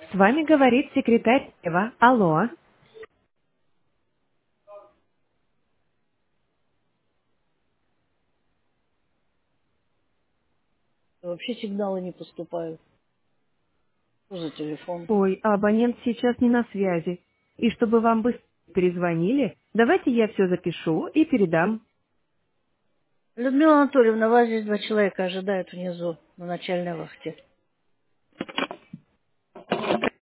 С вами говорит секретарь Ева. Алло. Вообще сигналы не поступают. Что за телефон? Ой, а абонент сейчас не на связи. И чтобы вам быстро перезвонили, давайте я все запишу и передам. Людмила Анатольевна, вас здесь 2 человека ожидают внизу, на начальной вахте.